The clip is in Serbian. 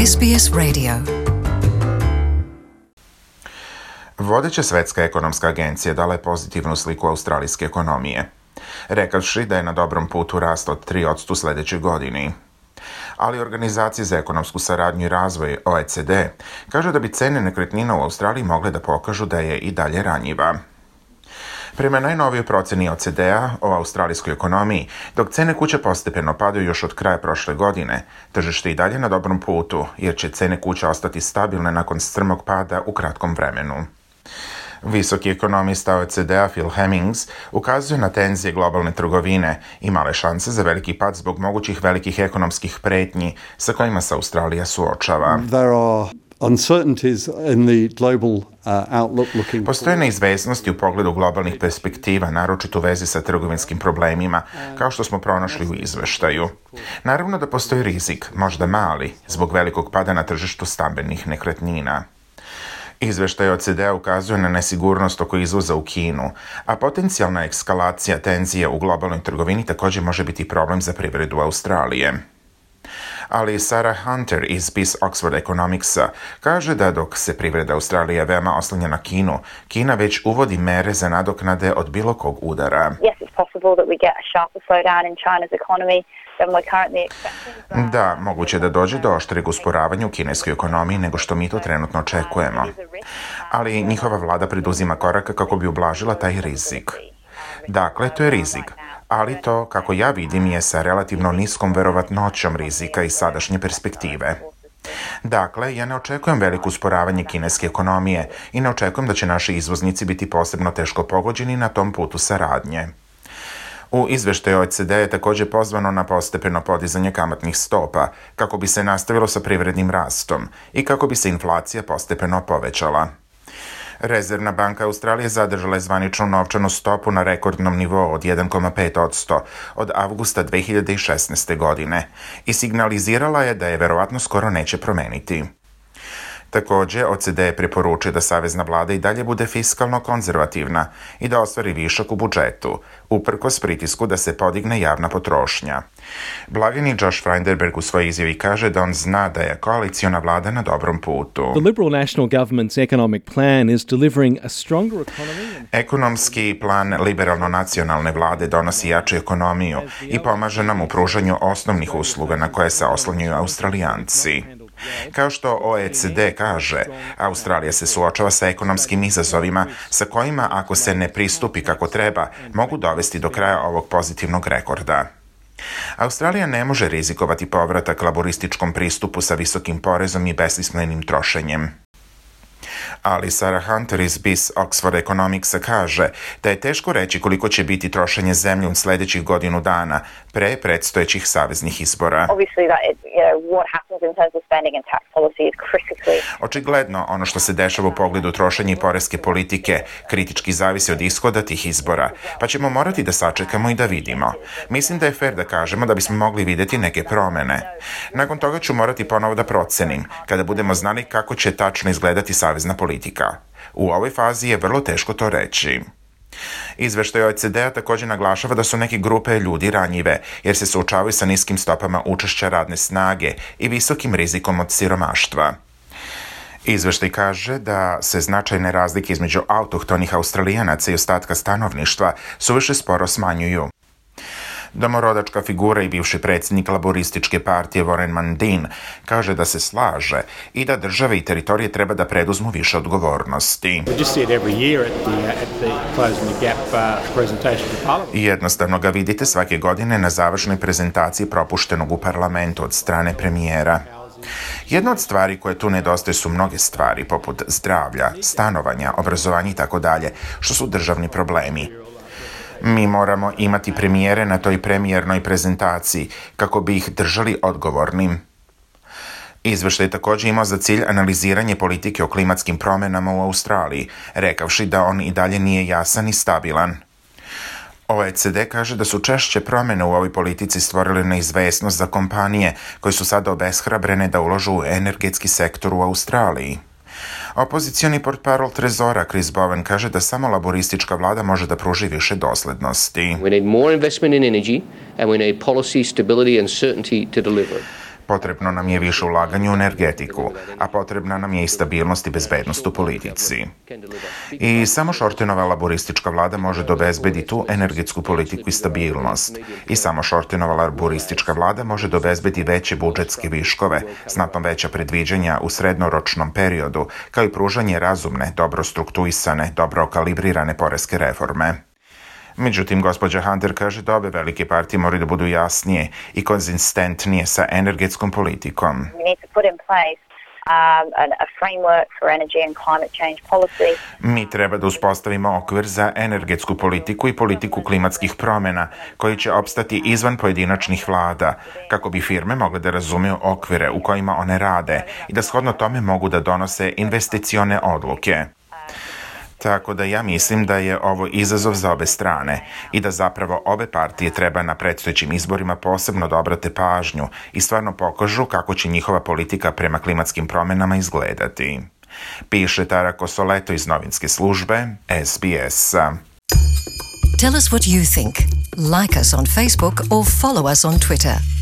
SBS Radio. Vodeća svetska ekonomska agencija dala je pozitivnu sliku australijske ekonomije, rekavši da je na dobrom putu rasta od 3% sljedećoj godini. Ali Organizacija za ekonomsku saradnju i razvoj OECD kaže da bi cene nekretnina u Australiji mogle da pokažu da je i dalje ranjiva. Prema najnovijoj proceni OECD-a o australijskoj ekonomiji, dok cene kuća postepeno padaju još od kraja prošle godine, tržište je i dalje na dobrom putu, jer će cene kuća ostati stabilne nakon strmog pada u kratkom vremenu. Visoki ekonomista OECD-a Phil Hemmings ukazuje na tenzije globalne trgovine i male šanse za veliki pad zbog mogućih velikih ekonomskih pretnji sa kojima se Australija suočava. Postoje neizvesnosti u pogledu globalnih perspektiva, naročito u vezi sa trgovinskim problemima, kao što smo pronašli u izveštaju. Naravno da postoji rizik, možda mali, zbog velikog pada na tržištu stambenih nekretnina. Izveštaj OECD-a ukazuje na nesigurnost oko izvoza u Kinu, a potencijalna eskalacija tenzije u globalnoj trgovini također može biti problem za privredu Australije. Ali Sarah Hunter iz BIS Oxford Economicsa kaže da dok se privreda Australije veoma oslanja na Kinu, Kina već uvodi mere za nadoknade od bilo kog udara. Da, moguće da dođe do oštreg usporavanja u kineskoj ekonomiji nego što mi to trenutno očekujemo. Ali njihova vlada preduzima koraka kako bi ublažila taj rizik. Dakle, to je rizik, ali to, kako ja vidim, je sa relativno niskom verovatnoćom rizika iz sadašnje perspektive. Dakle, ja ne očekujem veliko usporavanje kineske ekonomije i ne očekujem da će naši izvoznici biti posebno teško pogođeni na tom putu saradnje. U izveštaju OECD je također pozvano na postepeno podizanje kamatnih stopa kako bi se nastavilo sa privrednim rastom i kako bi se inflacija postepeno povećala. Rezervna banka Australije zadržala je zvaničnu novčanu stopu na rekordnom nivou od 1,5% od avgusta 2016. godine i signalizirala je da je verovatno skoro neće promeniti. Također, OECD je preporučio da savezna vlada i dalje bude fiskalno konzervativna i da ostvari višak u budžetu, uprkos pritisku da se podigne javna potrošnja. Blagajni Josh Frydenberg u svojoj izjavi kaže da on zna da je koaliciona vlada na dobrom putu. The Liberal National Government's economic plan is delivering a stronger economy. Ekonomski plan liberalno-nacionalne vlade donosi jaču ekonomiju i pomaže nam u pružanju osnovnih usluga na koje se oslanjaju Australijanci. Kao što OECD kaže, Australija se suočava sa ekonomskim izazovima sa kojima, ako se ne pristupi kako treba, mogu dovesti do kraja ovog pozitivnog rekorda. Australija ne može rizikovati povratak laborističkom pristupu sa visokim porezom i besmislenim trošenjem. Ali Sarah Hunter iz BIS Oxford Economicsa kaže da je teško reći koliko će biti trošenje zemljom sljedećih godinu dana pre predstojećih saveznih izbora. Očigledno, ono što se dešava u pogledu trošenja i poreske politike kritički zavisi od ishoda tih izbora, pa ćemo morati da sačekamo i da vidimo. Mislim da je fair da kažemo da bismo mogli vidjeti neke promjene. Nakon toga ću morati ponovo da procenim, kada budemo znali kako će tačno izgledati savezna politika. U ovoj fazi je vrlo teško to reći. Izveštaj OECD-a također naglašava da su neke grupe ljudi ranjive, jer se suočavaju sa niskim stopama učešća radne snage i visokim rizikom od siromaštva. Izveštaj kaže da se značajne razlike između autohtonih Australijanaca i ostatka stanovništva suviše sporo smanjuju. Domorodačka figura i bivši predsjednik laborističke partije Warren Mundine kaže da se slaže i da države i teritorije treba da preduzmu više odgovornosti. Jednostavno ga vidite svake godine na završnoj prezentaciji propuštenog u parlamentu od strane premijera. Jedna od stvari koje tu nedostaje su mnoge stvari, poput zdravlja, stanovanja, obrazovanja itd., što su državni problemi. Mi moramo imati premijere na toj premijernoj prezentaciji kako bi ih držali odgovornim. Izveštaj također imao za cilj analiziranje politike o klimatskim promjenama u Australiji, rekavši da on i dalje nije jasan i stabilan. OECD kaže da su češće promjene u ovoj politici stvorile neizvesnost za kompanije koje su sada obeshrabrene da uložu u energetski sektor u Australiji. Opozicioni portparol Trezora Chris Bowen kaže da samo laboristička vlada može da pruži više doslednosti. We need more investment in energy and we need policy stability and certainty to deliver. Potrebno nam je više ulaganja u energetiku, a potrebna nam je i stabilnost i bezbednost u politici. I samo Shortenova laboristička vlada može da obezbedi tu energetsku politiku i stabilnost. I samo Shortenova laboristička vlada može da obezbedi veće budžetske viškove, znatno veća predviđanja u srednoročnom periodu, kao i pružanje razumne, dobro struktuisane, dobro kalibrirane poreske reforme. Međutim, gospođa Hunter kaže da obe velike partije moraju da budu jasnije i konzistentnije sa energetskom politikom. Mi treba da uspostavimo okvir za energetsku politiku i politiku klimatskih promjena, koji će opstati izvan pojedinačnih vlada, kako bi firme mogle da razumeju okvire u kojima one rade i da shodno tome mogu da donose investicione odluke. Tako da ja mislim da je ovo izazov za obe strane i da zapravo obe partije treba na predstojećim izborima posebno da obrate pažnju i stvarno pokažu kako će njihova politika prema klimatskim promjenama izgledati. Piše Tara Kosoleto iz novinske službe SBS. Tell us what you think. Like us on Facebook or follow us on Twitter.